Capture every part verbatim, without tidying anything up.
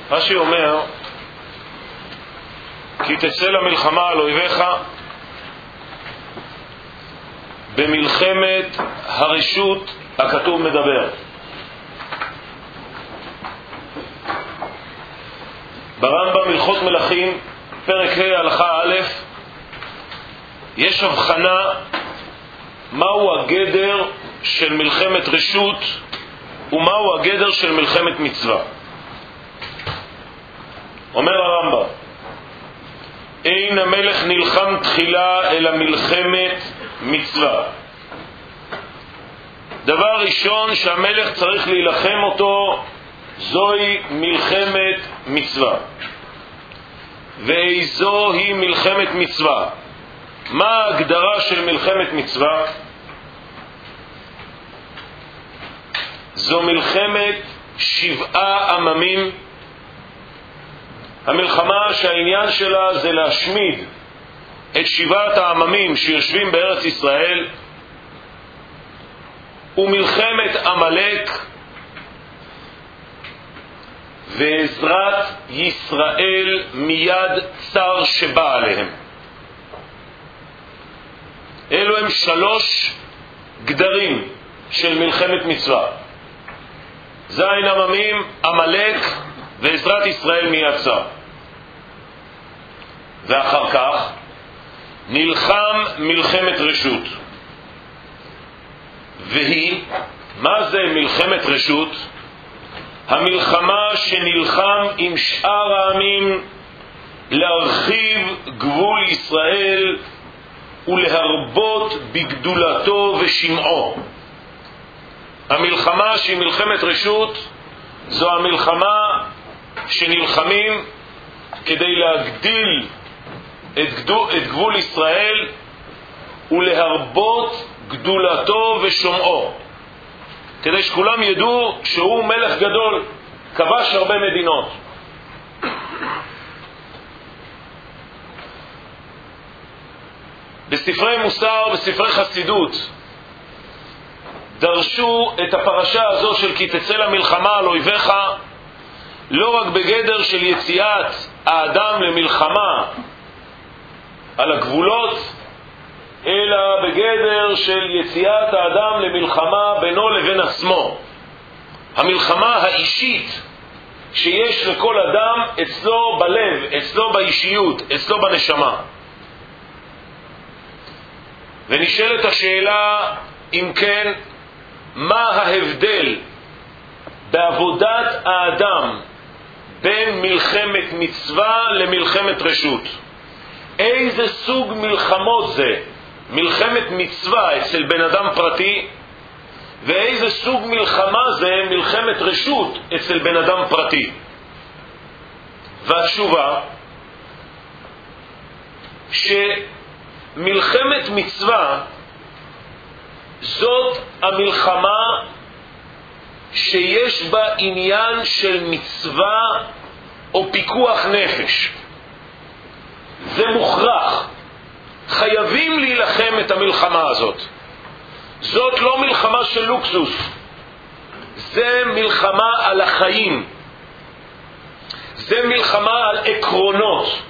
רש"י אומר, כי תצא למלחמה על אויביך במלחמת הרשות הכתוב מדבר. ברמב"ם הלכות מלכים פרק ה' הלכה א' יש הבחנה מהו הגדר של מלחמת רשות ומהו הגדר של מלחמת מצווה. אומר הרמב"ם, אין המלך נלחם תחילה אלא מלחמת מצווה. דבר ראשון שהמלך צריך להילחם אותו זוהי מלחמת מצווה. ואיזו היא מלחמת מצווה? מה ההגדרה של מלחמת מצווה? זו מלחמת שבעה עממים, המלחמה שהעניין שלה זה להשמיד את שבעת העממים שיושבים בארץ ישראל, ומלחמת עמלק ועזרת ישראל מיד צר שבא עליהם. אלו הם שלוש גדרים של מלחמת מצווה: זין עממים, עמלק ועזרת ישראל מיד צר. ואחר כך נלחם מלחמת רשות, והיא, מה זה מלחמת רשות? המלחמה שנלחם עם שאר העמים להרחיב גבול ישראל ולהרבות בגדולתו ושמעו. המלחמה שהיא מלחמת רשות זו המלחמה שנלחמים כדי להגדיל את, גדול, את גבול ישראל ולהרבות גדולתו ושומעו, כדי שכולם ידעו שהוא מלך גדול, כבש הרבה מדינות. בספרי מוסר, בספרי חסידות, דרשו את הפרשה הזו של כי תצא למלחמה על אויביך לא רק בגדר של יציאת האדם למלחמה על הגבולות, אלא בגדר של יציאת האדם למלחמה בינו לבין עצמו. המלחמה האישית שיש לכל אדם אצלו בלב, אצלו באישיות, אצלו בנשמה. ונשאלת השאלה, אם כן, מה ההבדל בעבודת האדם בין מלחמת מצווה למלחמת רשות? איזה סוג מלחמות זה? מלחמת מצווה אצל בן אדם פרטי, ואיזה סוג מלחמה זה מלחמת רשות אצל בן אדם פרטי? והתשובה שמלחמת מצווה זאת המלחמה שיש בה עניין של מצווה או פיקוח נפש. זה מוכרח, חייבים להילחם את המלחמה הזאת. זאת לא מלחמה של לוקסוס, זה מלחמה על החיים, זה מלחמה על עקרונות,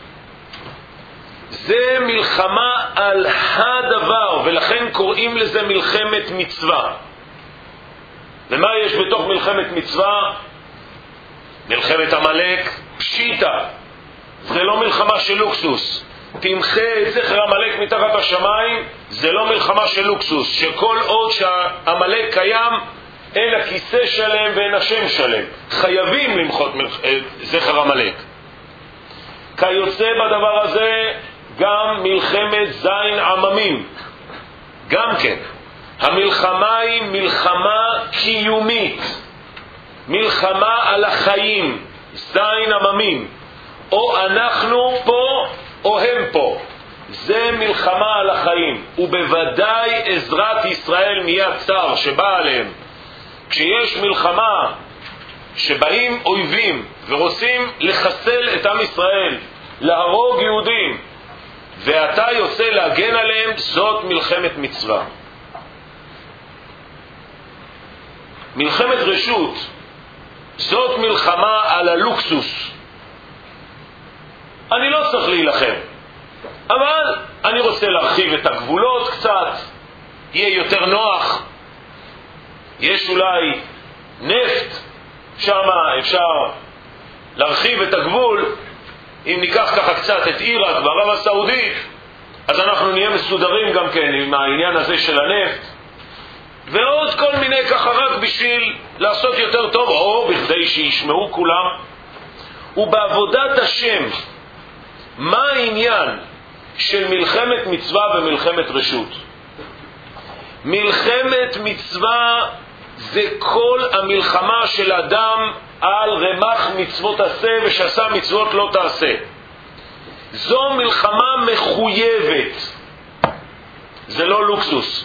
זה מלחמה על הדבר, ולכן קוראים לזה מלחמת מצווה. ומה יש בתוך מלחמת מצווה? מלחמת עמלק פשיטה, זה לא מלחמה של לוקסוס. תמחה את זכר עמלק מתחת השמיים, זה לא מלחמה של לוקסוס, שכל עוד שהעמלק קיים אין הכיסא שלם ואין השם שלם, חייבים למחות זכר עמלק. כיוצא בדבר הזה גם מלחמת זין עממים, גם כן המלחמה היא מלחמה קיומית, מלחמה על החיים, זין עממים, או אנחנו פה או הם פה, זה מלחמה על החיים. ובוודאי עזרת ישראל מיד צר שבא עליהם. כשיש מלחמה שבאים אויבים ורוצים לחסל את עם ישראל, להרוג יהודים, ואתה יוצא להגן עליהם, זאת מלחמת מצווה. מלחמת רשות זאת מלחמה על הלוקסוס. אני לא צריך להילחם, אבל אני רוצה להרחיב את הגבולות קצת, יהיה יותר נוח. יש אולי נפט, שמה אפשר להרחיב את הגבול. אם ניקח ככה קצת את עיראק וערב הסעודית, אז אנחנו נהיה מסודרים גם כן עם העניין הזה של הנפט, ועוד כל מיני ככה רק בשביל לעשות יותר טוב, או בכדי שישמעו כולם. ובעבודת השם, מה העניין של מלחמת מצווה ומלחמת רשות? מלחמת מצווה זה כל המלחמה של אדם על רמ"ח מצוות עשה ושעשה מצוות לא תעשה. זו מלחמה מחויבת, זה לא לוקסוס.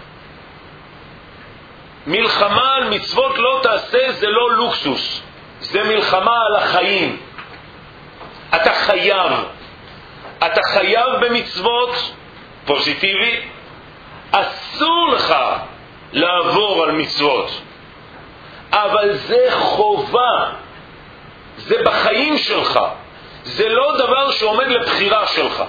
מלחמה על מצוות לא תעשה זה לא לוקסוס, זה מלחמה על החיים. אתה חייב, אתה חייב במצוות פוזיטיבי, אסור לך לעבור על מצוות, אבל זה חובה, זה בחיים שלך, זה לא דבר שעומד לבחירה שלך.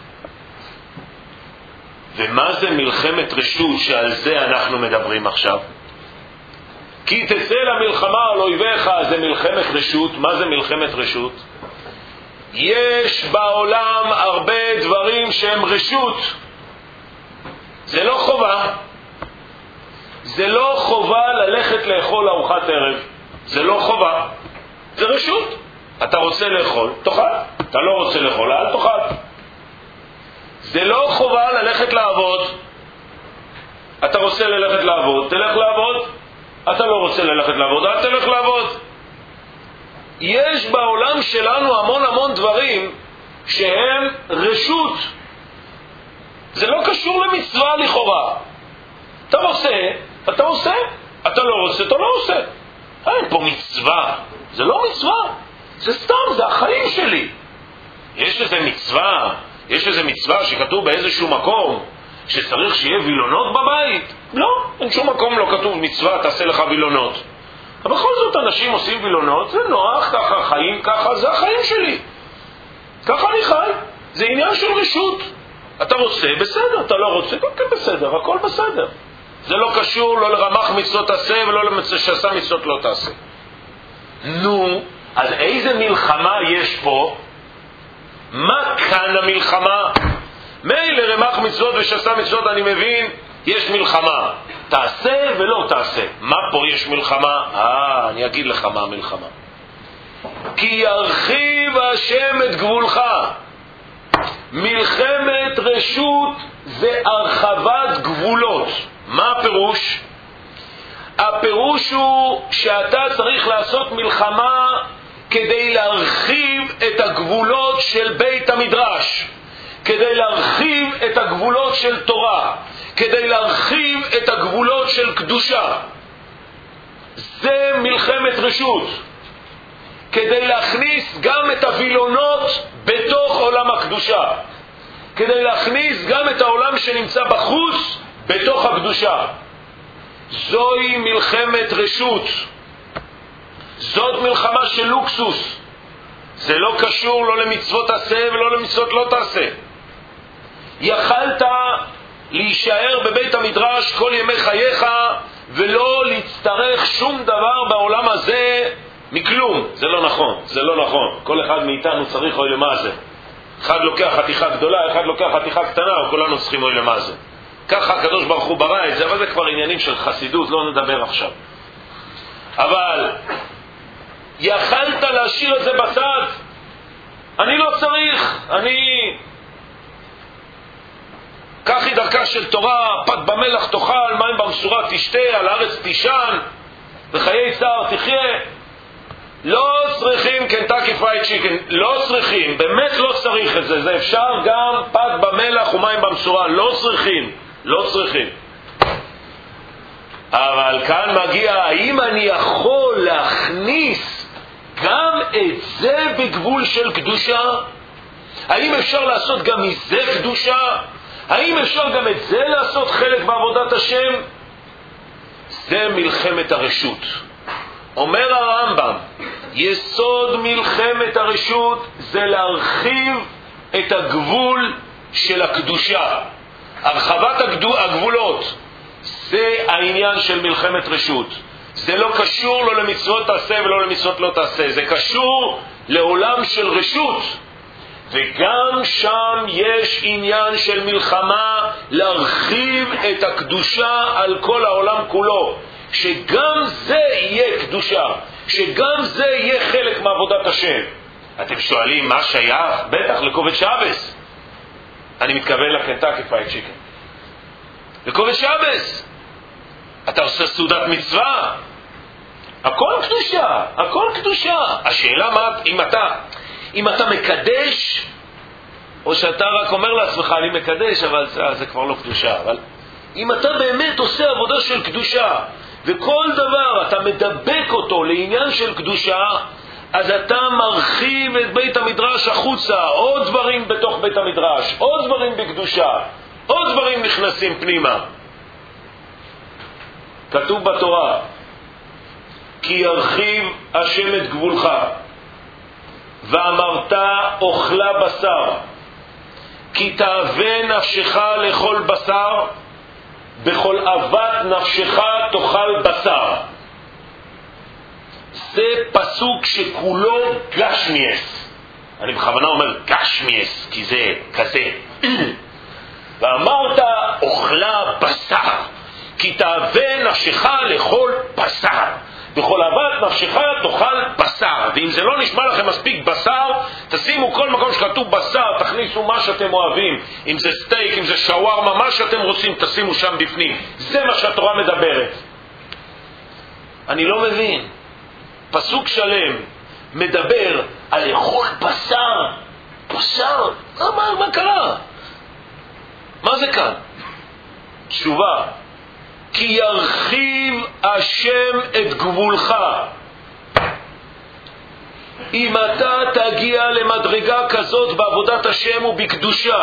ומה זה מלחמת רשות שעל זה אנחנו מדברים עכשיו? כי תצא למלחמה על אויביך, זה מלחמת רשות. מה זה מלחמת רשות? יש בעולם הרבה דברים שהם רשות, זה לא חובה. זה לא חובה ללכת לאכול ארוחת ערב, זה לא חובה, זה רשות. אתה רוצה לאכול, תאכל. אתה לא רוצה לאכול, אל תאכל. זה לא חובה ללכת לעבוד. אתה רוצה ללכת לעבוד, תלך לעבוד. אתה לא רוצה ללכת לעבוד, אל תלך לעבוד. יש בעולם שלנו המון המון דברים שהם רשות. זה לא קשור למצווה לכאורה. אתה רוצה, אתה עושה. אתה לא רוצה, אתה לא עושה. אין פה מצווה. זה לא מצווה. זה סתם, זה החיים שלי. יש איזה מצווה, יש איזה מצווה שכתוב באיזשהו מקום שצריך שיהיה וילונות בבית? לא, אין שום מקום לא כתוב מצווה תעשה לך וילונות. אבל בכל זאת אנשים עושים וילונות, זה נוח, ככה חיים, ככה, זה החיים שלי. ככה אני חי. זה עניין של רשות. אתה רוצה, בסדר, אתה לא רוצה, כן בסדר, הכל בסדר. זה לא קשור לא לרמ"ח מצוות תעשה ולא לשעשה מצוות לא תעשה. נו, אז איזה מלחמה יש פה? מה כאן המלחמה? מילא רמ"ח מצוות ושעשה מצוות אני מבין, יש מלחמה. תעשה ולא תעשה. מה פה יש מלחמה? אה, אני אגיד לך מה המלחמה. כי ירחיב השם את גבולך. מלחמת רשות זה הרחבת גבולות. מה הפירוש? הפירוש הוא שאתה צריך לעשות מלחמה כדי להרחיב את הגבולות של בית המדרש, כדי להרחיב את הגבולות של תורה, כדי להרחיב את הגבולות של קדושה. זה מלחמת רשות. כדי להכניס גם את הווילונות בתוך עולם הקדושה, כדי להכניס גם את העולם שנמצא בחוץ בתוך הקדושה. זוהי מלחמת רשות. זאת מלחמה של לוקסוס. זה לא קשור לא למצוות תעשה ולא למצוות לא תעשה. יכלת להישאר בבית המדרש כל ימי חייך ולא להצטרך שום דבר בעולם הזה מכלום. זה לא נכון, זה לא נכון. כל אחד מאיתנו צריך אוי למה זה. אחד לוקח חתיכה גדולה, אחד לוקח חתיכה קטנה, וכולנו צריכים אוי למה זה. ככה הקדוש ברוך הוא ברא את זה, אבל זה כבר עניינים של חסידות, לא נדבר עכשיו. אבל יכלת להשאיר את זה בצד. אני לא צריך, אני כך היא דרכה של תורה, פת במלח תאכל, מים במשורה תשתה, על הארץ תישן, וחיי צער תחיה. לא צריכים קנטקי פרייד צ'יקן, לא צריכים, באמת לא צריך את זה. זה אפשר גם פת במלח ומים במשורה, לא צריכים, לא צריכים. אבל כאן מגיע, האם אני יכול להכניס גם את זה בגבול של קדושה? האם אפשר לעשות גם מזה קדושה? האם אפשר גם את זה לעשות חלק בעבודת השם? זה מלחמת הרשות. אומר הרמב"ם, יסוד מלחמת הרשות זה להרחיב את הגבול של הקדושה. הרחבת הגבולות זה העניין של מלחמת רשות. זה לא קשור לא למצוות תעשה ולא למצוות לא תעשה, זה קשור לעולם של רשות. וגם שם יש עניין של מלחמה להרחיב את הקדושה על כל העולם כולו, שגם זה יהיה קדושה, שגם זה יהיה חלק מעבודת השם. אתם שואלים מה שייך? בטח לקובץ שבס. אני מתכוון לקנטקי פרייד צ'יקן, לקובץ שבס. אתה עושה סעודת מצווה, הכל קדושה, הכל קדושה. השאלה מה, אם אתה אם אתה מקדש, או שאתה רק אומר לעצמך אני מקדש, אבל זה, זה כבר לא קדושה. אבל אם אתה באמת עושה עבודה של קדושה, וכל דבר אתה מדבק אותו לעניין של קדושה, אז אתה מרחיב את בית המדרש החוצה, עוד דברים בתוך בית המדרש, עוד דברים בקדושה, עוד דברים נכנסים פנימה. כתוב בתורה, כי ירחיב השם את גבולך, ואמרת אוכלה בשר, כי תאווה נפשך לאכול בשר, בכל אהבת נפשך תאכל בשר. זה פסוק שכולו גשמיאס. אני בכוונה אומר גשמיאס, כי זה כזה. ואמרת אוכלה בשר, כי תאווה נפשך לאכול בשר, בכל אהבת נפשך תאכל בשר. ואם זה לא נשמע לכם מספיק בשר, תשימו כל מקום שכתוב בשר, תכניסו מה שאתם אוהבים, אם זה סטייק, אם זה שווארמה, מה שאתם רוצים תשימו שם בפנים. זה מה שהתורה מדברת. אני לא מבין, פסוק שלם מדבר על לאכול בשר. בשר? מה, מה, מה קרה? מה זה כאן? תשובה, כי ירחיב השם את גבולך. אם אתה תגיע למדרגה כזאת בעבודת השם ובקדושה,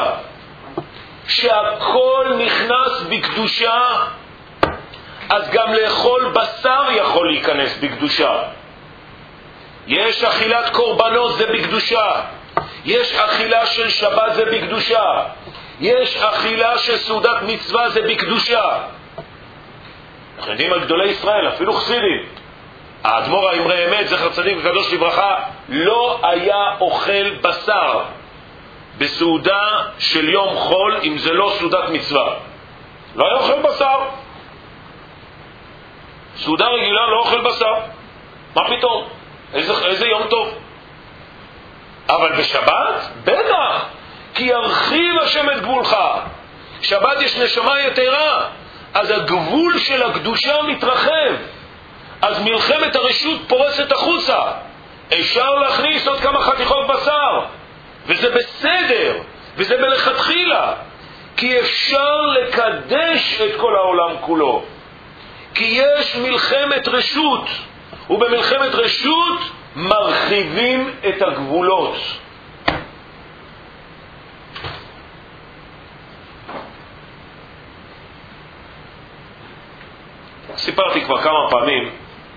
שהכל נכנס בקדושה, אז גם לאכול בשר יכול להיכנס בקדושה. יש אכילת קורבנות, זה בקדושה. יש אכילה של שבת, זה בקדושה. יש אכילה של סעודת מצווה, זה בקדושה. אנחנו יודעים על גדולי ישראל, אפילו חסידים. האדמו"ר האמרי אמת, זכר צדיק וקדוש לברכה, לא היה אוכל בשר בסעודה של יום חול, אם זה לא סעודת מצווה. לא היה אוכל בשר. סעודה רגילה לא אוכל בשר. מה פתאום? איזה, איזה יום טוב. אבל בשבת, בטח, כי ירחיב השם את גבולך. שבת יש נשמה יתרה, אז הגבול של הקדושה מתרחב, אז מלחמת הרשות פורסת החוצה. אפשר להכניס עוד כמה חתיכות בשר, וזה בסדר, וזה מלכתחילה, כי אפשר לקדש את כל העולם כולו, כי יש מלחמת רשות, ובמלחמת רשות מרחיבים את הגבולות. סיפרתי כבר כמה פעמים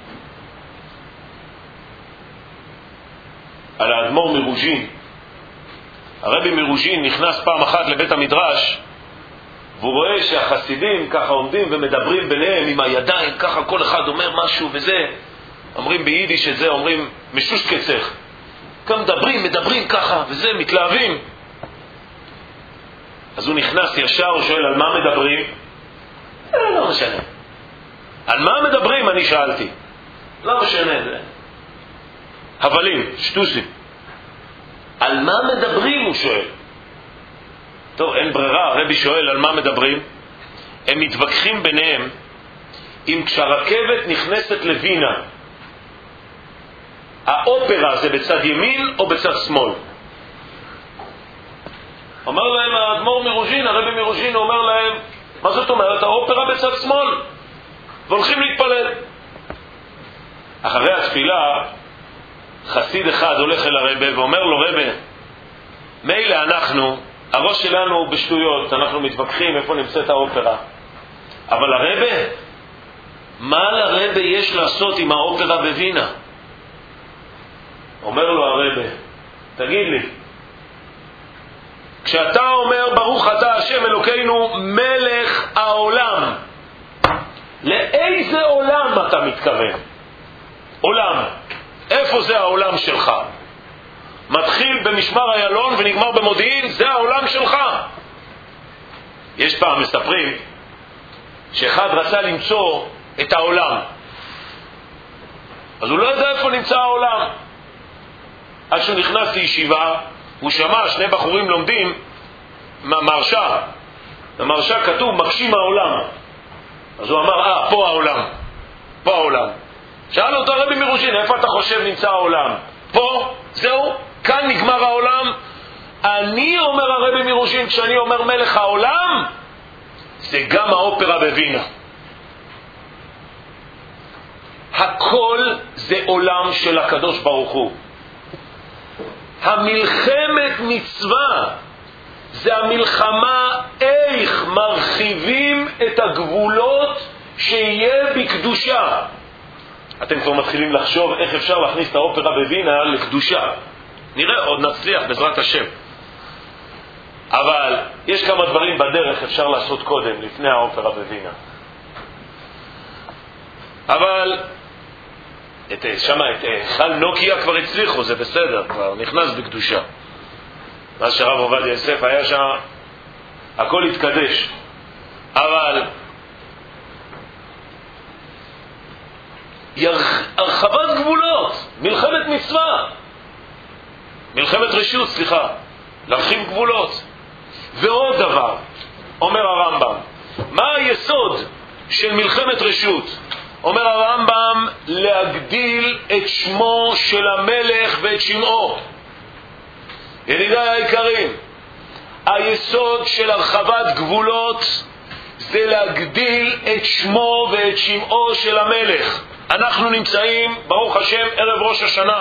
על האדמו"ר מרוז'ין. הרבי מרוז'ין נכנס פעם אחת לבית המדרש, והוא רואה שהחסידים ככה עומדים ומדברים ביניהם עם הידיים, ככה כל אחד אומר משהו וזה, אומרים ביידיש את זה, אומרים משוש קצך, גם מדברים, מדברים ככה וזה, מתלהבים. אז הוא נכנס ישר, הוא שואל על מה מדברים? אה, לא משנה. על מה מדברים? אני שאלתי. לא משנה זה. הבלים, שטוסים. על מה מדברים? הוא שואל. טוב, אין ברירה, הרבי שואל על מה מדברים. הם מתווכחים ביניהם אם כשהרכבת נכנסת לווינה, האופרה זה בצד ימין או בצד שמאל. אומר להם האדמו"ר מרוז'ין, הרבי מרוז'ין אומר להם, מה זאת אומרת? האופרה בצד שמאל. והולכים להתפלל. אחרי התפילה חסיד אחד הולך אל הרבי ואומר לו, רבי, מילא אנחנו, הראש שלנו בשטויות, אנחנו מתווכחים איפה נמצאת האופרה, אבל הרבי, מה לרבה יש לעשות עם האופרה בווינה? אומר לו הרבה, תגיד לי, כשאתה אומר ברוך אתה השם אלוקינו מלך העולם, לאיזה עולם אתה מתכוון? עולם, איפה זה העולם שלך? מתחיל במשמר איילון ונגמר במודיעין, זה העולם שלך? יש פעם מספרים שאחד רצה למצוא את העולם, אז הוא לא יודע איפה נמצא העולם. עד שהוא נכנס לישיבה, הוא שמע שני בחורים לומדים מרשה, במרשה כתוב מגשים העולם. אז הוא אמר, אה, פה העולם, פה העולם. שאל אותו הרבי מרושין, איפה אתה חושב נמצא העולם? פה, זהו, כאן נגמר העולם. אני אומר הרבי מרושין, כשאני אומר מלך העולם, זה גם האופרה בווינה. הכל זה עולם של הקדוש ברוך הוא. המלחמת מצווה זה המלחמה איך מרחיבים את הגבולות שיהיה בקדושה. אתם כבר מתחילים לחשוב איך אפשר להכניס את האופרה בווינה לקדושה. נראה, עוד נצליח בעזרת השם. אבל יש כמה דברים בדרך אפשר לעשות קודם, לפני האופרה בווינה. אבל את, שמה, את חל נוקיה כבר הצליחו, זה בסדר, כבר נכנס בקדושה. מה שרב עובדיה יוסף היה שם, הכל התקדש. אבל הרחבת גבולות, מלחמת מצווה, מלחמת רשות, סליחה, להרחיב גבולות. ועוד דבר, אומר הרמב"ם, מה היסוד של מלחמת רשות? אומר הרמב"ם, להגדיל את שמו של המלך ואת שמעו. ידידיי היקרים, היסוד של הרחבת גבולות זה להגדיל את שמו ואת שמעו של המלך. אנחנו נמצאים, ברוך השם, ערב ראש השנה,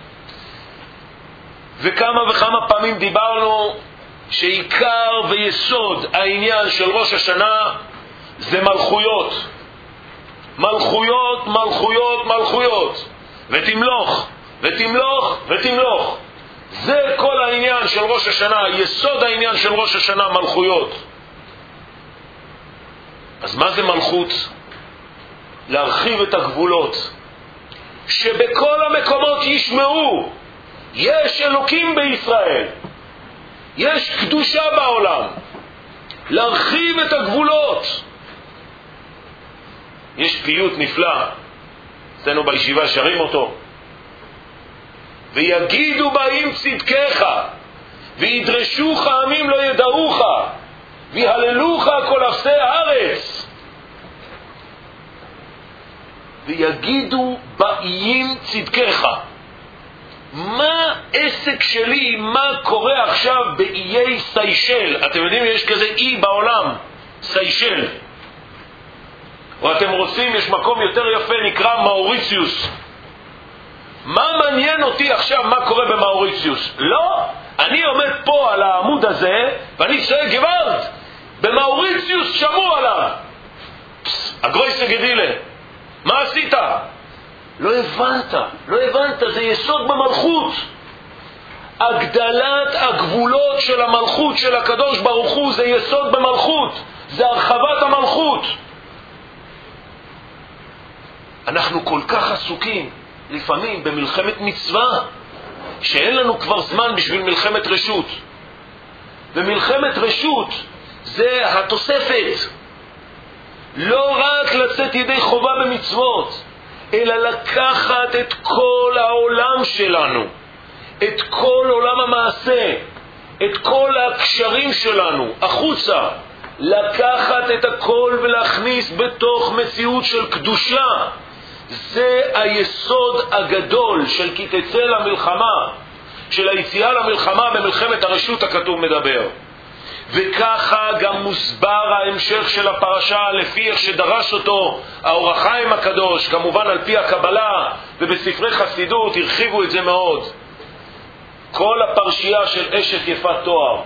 וכמה וכמה פעמים דיברנו שעיקר ויסוד העניין של ראש השנה זה מלכויות. מלכויות, מלכויות, מלכויות. ותמלוך, ותמלוך, ותמלוך. זה כל העניין של ראש השנה, יסוד העניין של ראש השנה, מלכויות. אז מה זה מלכות? להרחיב את הגבולות, שבכל המקומות ישמעו יש אלוקים בישראל, יש קדושה בעולם. להרחיב את הגבולות. יש פיוט נפלא, אצלנו בישיבה שרים אותו, ויגידו באים צדקך, וידרשוך עמים לא ידעוך, ויהללוך כל אפסי הארץ. ויגידו באים צדקך. מה עסק שלי, מה קורה עכשיו באיי סיישל? אתם יודעים, יש כזה אי בעולם, סיישל. או אתם רוצים, יש מקום יותר יפה נקרא מאוריציוס. מה מעניין אותי עכשיו מה קורה במאוריציוס? לא, אני עומד פה על העמוד הזה ואני צועק, גווארד, במאוריציוס שמעו עליו. הגרויסה גדילה, מה עשית? לא הבנת, לא הבנת, זה יסוד במלכות. הגדלת הגבולות של המלכות של הקדוש ברוך הוא זה יסוד במלכות, זה הרחבת המלכות. אנחנו כל כך עסוקים לפעמים במלחמת מצווה שאין לנו כבר זמן בשביל מלחמת רשות. ומלחמת רשות זה התוספת, לא רק לצאת ידי חובה במצוות, אלא לקחת את כל העולם שלנו, את כל עולם המעשה, את כל הקשרים שלנו החוצה, לקחת את הכל ולהכניס בתוך מציאות של קדושה. זה היסוד הגדול של כי תצא למלחמה, של היציאה למלחמה. במלחמת הרשות הכתוב מדבר, וככה גם מוסבר ההמשך של הפרשה לפי איך שדרש אותו האור החיים הקדוש, כמובן על פי הקבלה, ובספרי חסידות הרחיבו את זה מאוד. כל הפרשייה של אשת יפת תואר,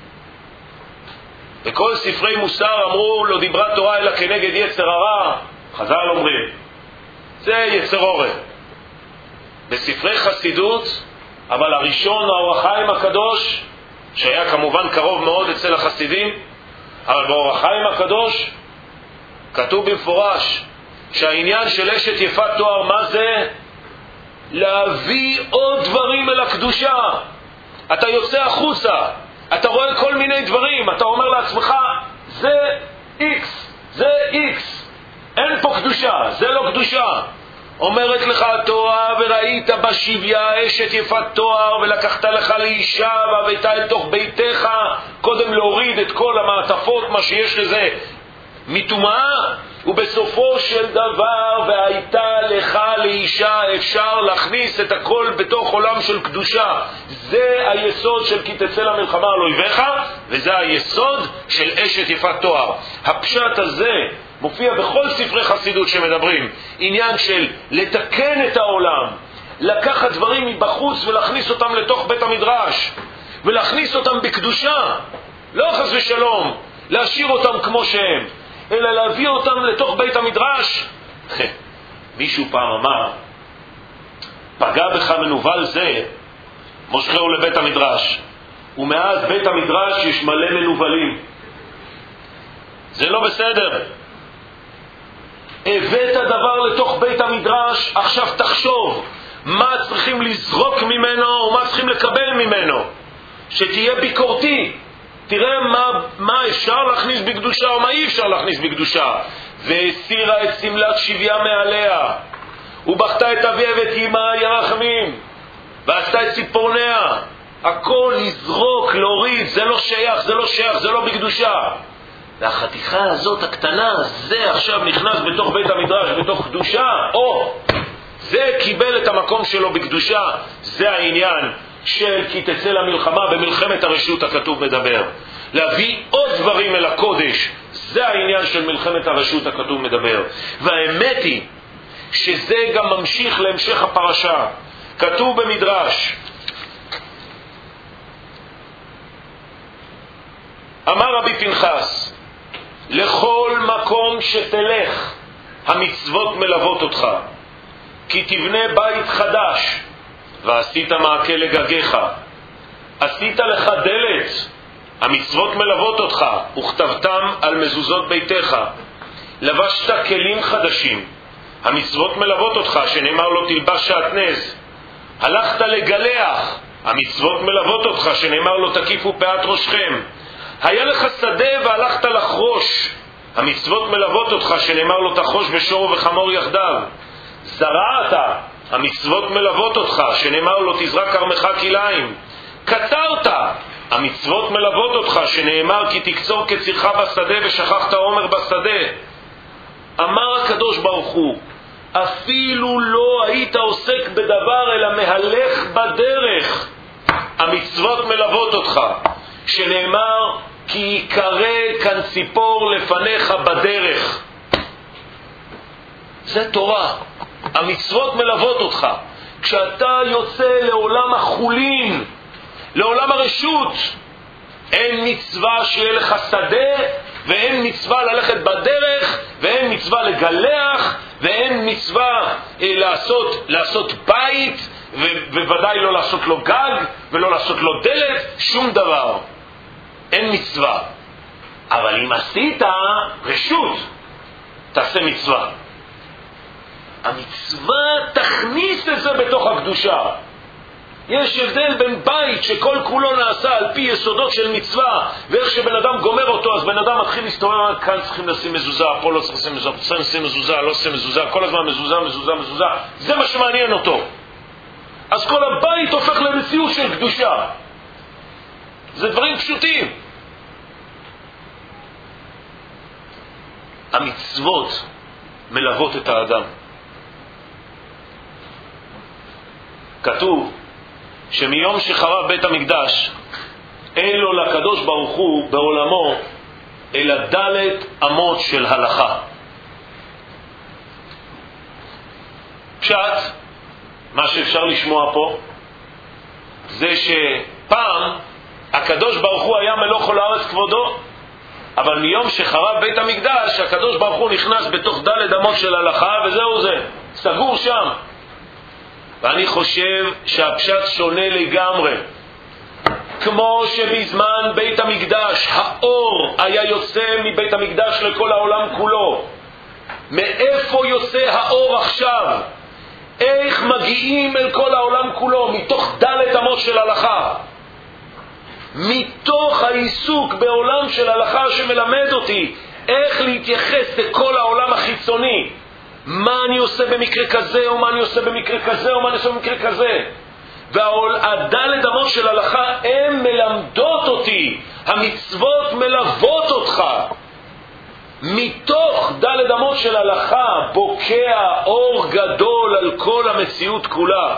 וכל ספרי מוסר אמרו לא דיברה תורה אלא כנגד יצר הרע, חז"ל אומרים, זה יצר אורה. בספרי חסידות, אבל הראשון, האור החיים הקדוש, שהיה כמובן קרוב מאוד אצל החסידים, אבל באור החיים הקדוש כתוב במפורש שהעניין של אשת יפת תואר, מה זה? להביא עוד דברים אל הקדושה. אתה יוצא החוצה, אתה רואה כל מיני דברים, אתה אומר לעצמך, זה איקס, זה איקס, אין פה קדושה, זה לא קדושה. אומרת לך התורה, וראית בשביה אשת יפת תואר, ולקחת לך לאישה והבאתה אל תוך ביתך, קודם להוריד את כל המעטפות, מה שיש לזה מטומאה, ובסופו של דבר והייתה לך לאישה, אפשר להכניס את הכל בתוך עולם של קדושה. זה היסוד של כי תצא למלחמה על אויביך, וזה היסוד של אשת יפת תואר. הפשט הזה מופיע בכל ספרי חסידות שמדברים עניין של לתקן את העולם, לקחת דברים מבחוץ ולהכניס אותם לתוך בית המדרש, ולהכניס אותם בקדושה, לא חס ושלום להשאיר אותם כמו שהם, אלא להביא אותם לתוך בית המדרש. מישהו פעם אמר, פגע בך מנוול זה, מושכהו לבית המדרש, ומאז בית המדרש יש מלא מנובלים. זה לא בסדר. הבאת דבר לתוך בית המדרש, עכשיו תחשוב מה צריכים לזרוק ממנו ומה צריכים לקבל ממנו, שתהיה ביקורתי, תראה מה, מה אפשר להכניס בקדושה ומה אי אפשר להכניס בקדושה. והסירה את סמלת שביה מעליה, ובכתה את אביה ואת אמא ירחמים, ועשתה את ציפורניה, הכל לזרוק, להוריד, זה לא שייך, זה לא שייך, זה לא בקדושה. והחתיכה הזאת הקטנה, זה עכשיו נכנס בתוך בית המדרש, בתוך קדושה, או זה קיבל את המקום שלו בקדושה. זה העניין של כי תצא למלחמה, במלחמת הרשות הכתוב מדבר. להביא עוד דברים אל הקודש, זה העניין של מלחמת הרשות הכתוב מדבר. והאמת היא שזה גם ממשיך להמשך הפרשה. כתוב במדרש, אמר רבי פנחס, לכל מקום שתלך המצוות מלוות אותך, כי תבנה בית חדש ועשית מעקה לגגיך, עשית לך דלת, המצוות מלוות אותך, וכתבתם על מזוזות ביתך. לבשת כלים חדשים, המצוות מלוות אותך, שנאמר לו תלבש שעטנז. הלכת לגלח, המצוות מלוות אותך, שנאמר לו תקיפו פאת ראשכם. היה לך שדה והלכת לחרוש, המצוות מלוות אותך, שנאמר לו תחוש בשור וחמור יחדיו. זרעת, המצוות מלוות אותך, שנאמר לו תזרע כרמך כליים. קצרת, המצוות מלוות אותך, שנאמר כי תקצור קצירך בשדה ושכחת עומר בשדה. אמר הקדוש ברוך הוא, אפילו לא היית עוסק בדבר אלא מהלך בדרך, המצוות מלוות אותך, שנאמר כי יקרא כאן ציפור לפניך בדרך. זה תורה. המצוות מלוות אותך כשאתה יוצא לעולם החולין, לעולם הרשות. אין מצווה שיהיה לך שדה, ואין מצווה ללכת בדרך, ואין מצווה לגלח, ואין מצווה אה, לעשות, לעשות בית, ובוודאי לא לעשות לו גג ולא לעשות לו דלת, שום דבר. אין מצווה. אבל אם עשית רשות, תעשה מצווה. המצווה תכניס את זה בתוך הקדושה. יש הבדל בין בית שכל כולו נעשה על פי יסודות של מצווה, ואיך שבן אדם גומר אותו, אז בן אדם מתחיל להסתובב, כאן צריכים לשים מזוזה, פה לא צריכים לשים מזוזה, צריך לשים מזוזה, לא לשים מזוזה, כל הזמן מזוזה, מזוזה, מזוזה. זה מה שמעניין אותו. אז כל הבית הופך למציאות של קדושה. זה דברים פשוטים. המצוות מלוות את האדם. כתוב שמיום שחרב בית המקדש אין לו לקדוש ברוך הוא בעולמו אלא דלת אמות של הלכה. פשט, מה שאפשר לשמוע פה זה שפעם הקדוש ברוך הוא היה מלוך כל הארץ כבודו, אבל מיום שחרב בית המקדש, הקדוש ברוך הוא נכנס בתוך דלת אמות של הלכה, וזהו זה, סגור שם. ואני חושב שהפשט שונה לגמרי. כמו שבזמן בית המקדש האור היה יוצא מבית המקדש לכל העולם כולו, מאיפה יוצא האור עכשיו? איך מגיעים אל כל העולם כולו? מתוך דלת אמות של הלכה, מתוך העיסוק בעולם של הלכה שמלמד אותי איך להתייחס לכל העולם החיצוני. מה אני עושה במקרה כזה, או מה אני עושה במקרה כזה, או מה אני עושה במקרה כזה. והדלת אמות של הלכה הן מלמדות אותי, המצוות מלוות אותך. מתוך דלת אמות של הלכה בוקע אור גדול על כל המציאות כולה.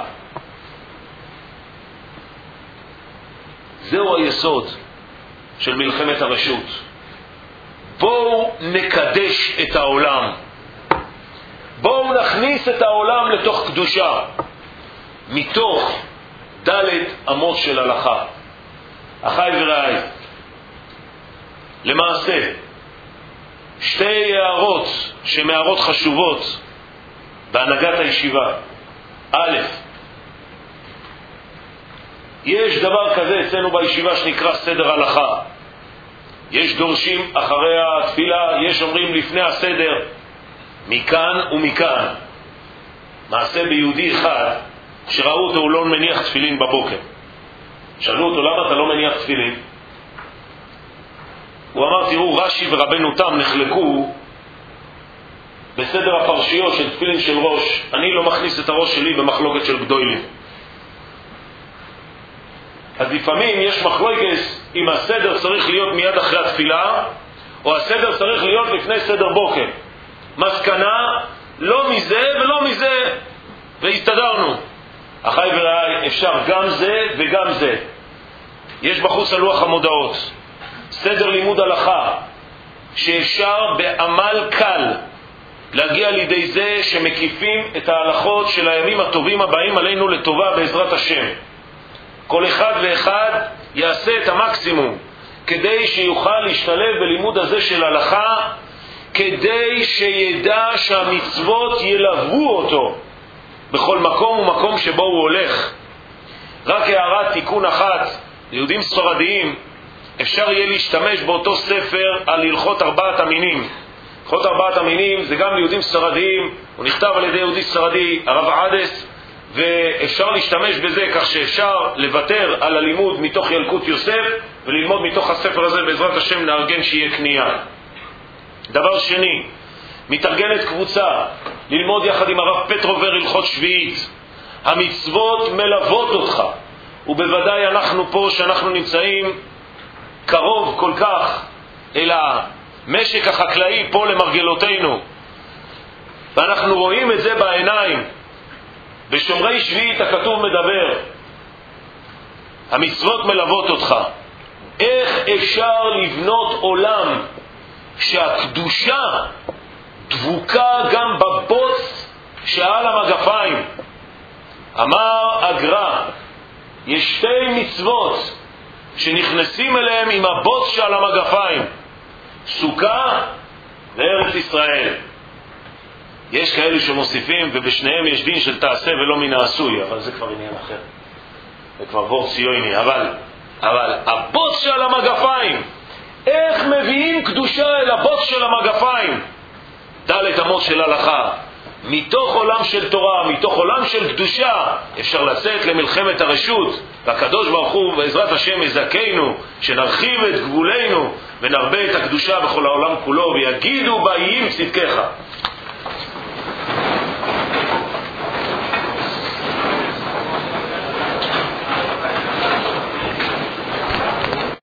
זהו היסוד של מלחמת הרשות. בואו נקדש את העולם, בואו נכניס את העולם לתוך קדושה, מתוך דלת אמות של הלכה. אחי ורעי, למעשה שתי הערות שמערות חשובות בהנהגת הישיבה. א', יש דבר כזה אצלנו בישיבה שנקרא סדר הלכה. יש דורשים אחרי התפילה, יש אומרים לפני הסדר, מכאן ומכאן. מעשה ביהודי אחד שראו אותו הוא לא מניח תפילין בבוקר. שאלו אותו, למה אתה לא מניח תפילין? הוא אמר, תראו, רש"י ורבנו תם נחלקו בסדר הפרשיות של תפילין של ראש. אני לא מכניס את הראש שלי במחלוקת של גדולים. אז לפעמים יש מחלוקת אם הסדר צריך להיות מיד אחרי התפילה, או הסדר צריך להיות לפני סדר בוקר. מסקנה, לא מזה ולא מזה, והסתדרנו. אחי ורעי, אפשר גם זה וגם זה. יש בחוץ על לוח המודעות סדר לימוד הלכה, שאפשר בעמל קל להגיע לידי זה שמקיפים את ההלכות של הימים הטובים הבאים עלינו לטובה בעזרת השם. כל אחד ואחד יעשה את המקסימום כדי שיוכל להשתלב בלימוד הזה של הלכה, כדי שידע שהמצוות ילוו אותו בכל מקום ומקום שבו הוא הולך. רק הערת תיקון אחת, ליהודים ספרדיים אפשר יהיה להשתמש באותו ספר על הלכות ארבעת המינים. הלכות ארבעת המינים זה גם ליהודים ספרדיים, הוא נכתב על ידי יהודי ספרדי, הרב עדס, ואפשר להשתמש בזה כך שאפשר לוותר על הלימוד מתוך ילקוט יוסף וללמוד מתוך הספר הזה. בעזרת השם נארגן שיהיה קנייה. דבר שני, מתארגנת קבוצה ללמוד יחד עם הרב פטרובר הלכות שביעית. המצוות מלוות אותך, ובוודאי אנחנו פה שאנחנו נמצאים קרוב כל כך אל המשק החקלאי פה למרגלותינו, ואנחנו רואים את זה בעיניים. בשומרי שביעית הכתוב מדבר, המצוות מלוות אותך. איך אפשר לבנות עולם שהקדושה דבוקה גם בבוץ שעל המגפיים? אמר הגר"א, יש שתי מצוות שנכנסים אליהם עם הבוץ שעל המגפיים, סוכה וארץ ישראל. יש כאלה שמוסיפים ובשניהם יש דין של תעשה ולא מן העשוי, אבל זה כבר עניין אחר, זה כבר וורט ציוני. אבל, אבל הבוץ שעל המגפיים, איך מביאים קדושה אל הבוץ של המגפיים? דלת אמות של הלכה. מתוך עולם של תורה, מתוך עולם של קדושה, אפשר לצאת למלחמת הרשות, והקדוש ברוך הוא בעזרת השם יזכנו שנרחיב את גבולנו ונרבה את הקדושה בכל העולם כולו, ויגידו באיים צדקך.